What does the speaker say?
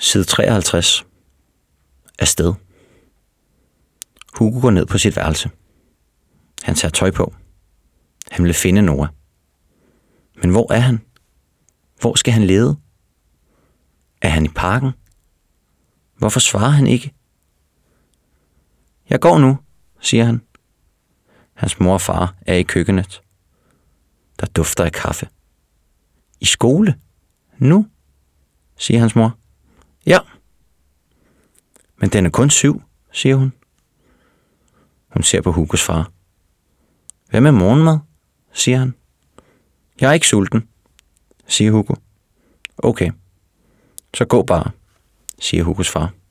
Side 53. Afsted. Hugo går ned på sit værelse. Han tager tøj på. Han vil finde Noah. Men hvor er han? Hvor skal han lede? Er han i parken? Hvorfor svarer han ikke? Jeg går nu, siger han. Hans mor og far er i køkkenet. Der dufter af kaffe. I skole? Nu? Siger hans mor. Ja. Men den er kun 7, siger hun. Hun ser på Hugos far. Hvad med morgenmad? Siger han. Jeg er ikke sulten, siger Hugo. Okay, så gå bare, siger Hugos far.